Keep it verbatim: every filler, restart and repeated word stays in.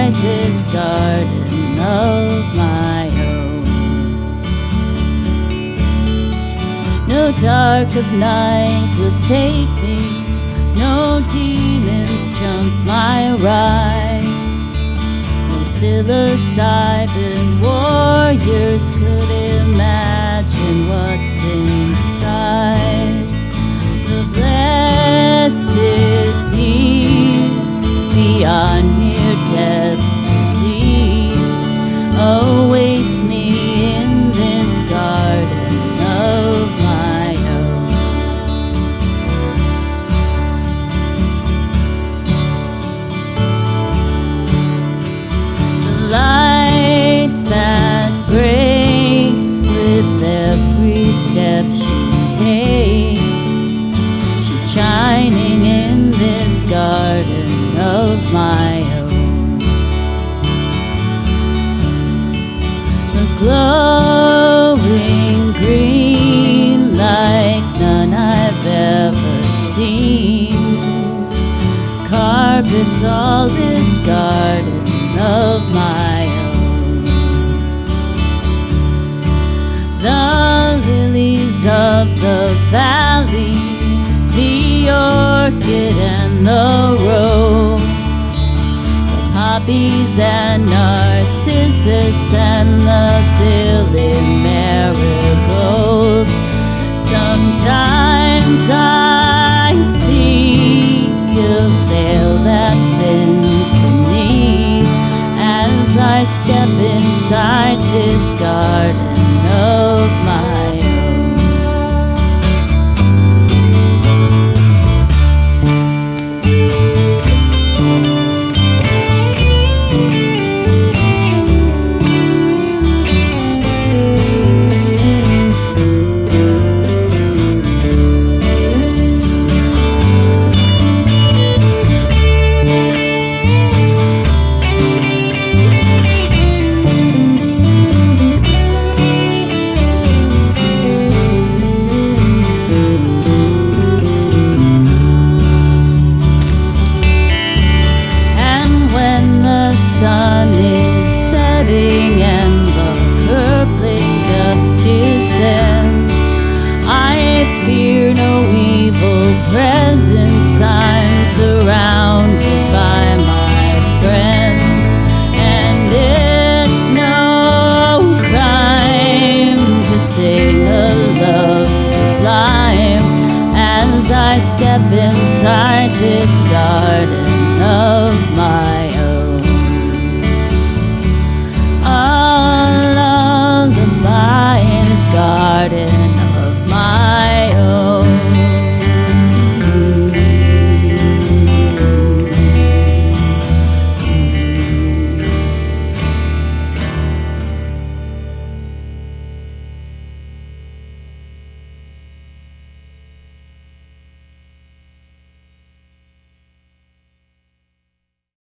inside this garden of my own. No dark of night will take me, no demons jump my ride. No psilocybin warriors could imagine what's inside. The blessed peace beyond near-death's release awaits me in this garden of my own. The light that breaks with every step she takes, she's shining in this garden of my own. The glowing green like none I've ever seen carpets all this garden of my own. The lilies of the valley, the orchid and the rose, the poppies and narcissus and the silly marigolds. Sometimes I see a veil that bends beneath as I step in